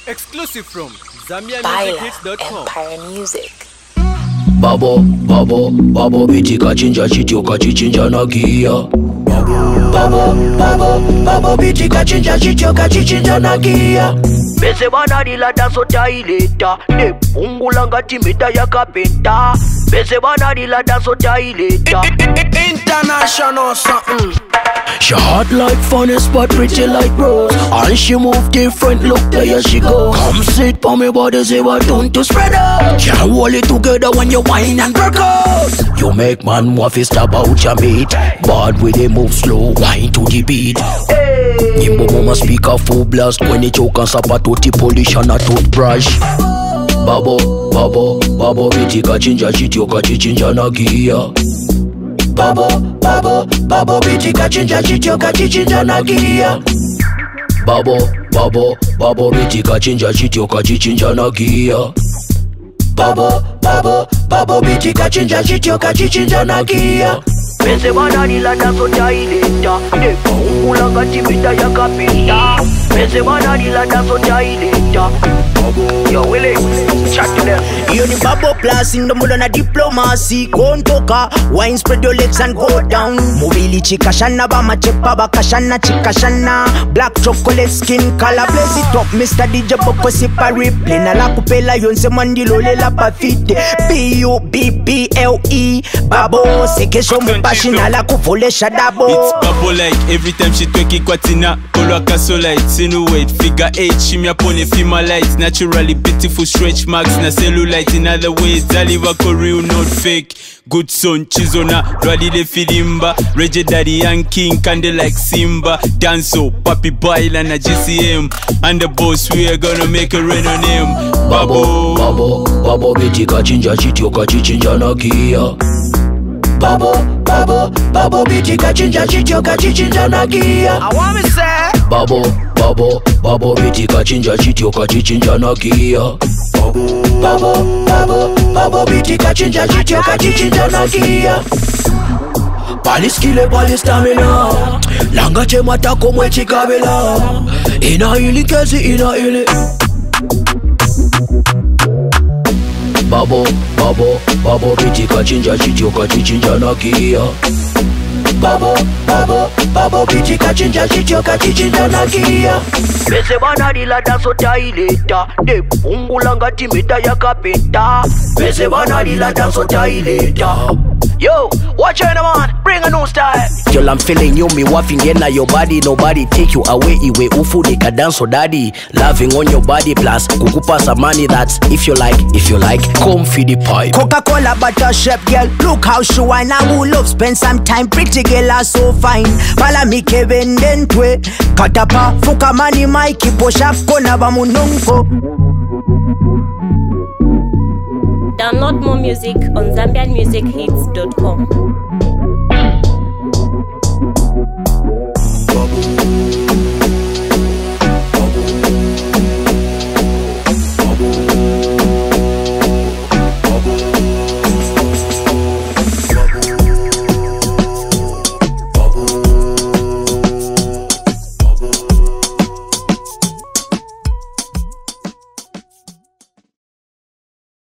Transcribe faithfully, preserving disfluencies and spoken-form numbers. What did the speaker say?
Exclusive from Zambia Music Hits dot com. Empire Music. Babo, babo, babo, biti kachinja chityo kachichinja na gia. Babo, babo, babo, biti kachinja chityo kachichinja na gia. Bese banadila danso taileta, ne pungula ngati mita ya kapenta. Bese banadila danso taileta. International something. She hot like funnest but pretty like rose. And she move different, look there she go. Come sit for me body, say what don't to spread out. Can't hold it together when you whine and break out. You make man more fist about your meat. Bad with they move slow, whine to the beat. Nimbo mama speak a full blast when they choke and sapato ti polish and a toothbrush. Babo, babo, babo, biti kachinja chityo kachichinja na gia. Babo, babo, babo, biti kachinja chityo kachichinja na gia. Babo, babo, babo, biti kachinja chityo kachichinja na gia. Babo, babo, babo, biti kachinja chityo kachichinja na gia. Bese banadila danso taileta, ne pungula ngati mita ya kapenta. Bese banadila danso taileta. Yo, Willie, chat to them. You the babo plus in the modern diplomacy. Go and toka, wine spread your legs and go down. Mobili chika shana ba machepa ba kashana chika shana. Black chocolate skin color blaze it up. Mister D J boko sipa replay. Na la kupela yonse mandilo le la pafite. B U B B L E babo seke show mu pashina la kuvole shadabo. It's babo like every time she twerk it kwatina. Kolwa kasolite, sinuate, figure eight. Shimmy upon a female light. Naturally beautiful stretch marks na cellulite. In other ways, Daliva real not fake. Good son, Chizona, Rally the Filimba. Reggie Daddy and King, Candy like Simba. Danso, Papi Baila na G C M. And the boss, we are gonna make a rain on him. Babo, babo, babo, biti kachinja chityo kachichinja na gia. Babo, babo, babo, biti kachinja chityo kachichinja na gia. I want me say Babo, babo, babo, biti kachinja chityo kachichinja na gia. Babo, babo, babo, biti kachinja chityo kachichinja na gia. Palis kile palis stamina. Langa che matako mwe chikabela. Ina ili kezi ina ili. Babo, babo, babo, biti kachinja chityo kachichinja na gia. Babo, babo, babo, biti kachinja chityo kachichinja na gia. Bese banadila danso taileta, ne pungula ngati mita ya kapenta. Bese banadila danso taileta. Yo, watch out man, bring a new style. girl, I'm feeling you, me waffing in your body. Nobody take you away, iwe ufu nika dance so daddy. Loving on your body plus kukupa some money. That's if you like, if you like, come feed the pipe. Coca-Cola butter chef girl, look how she whine. I would love spend some time, pretty girl are so fine. Pala mi Kevin dentwe, katapa fuka mani maiki posha kona ba munongo. Download more music on Zambian Music Hits dot com.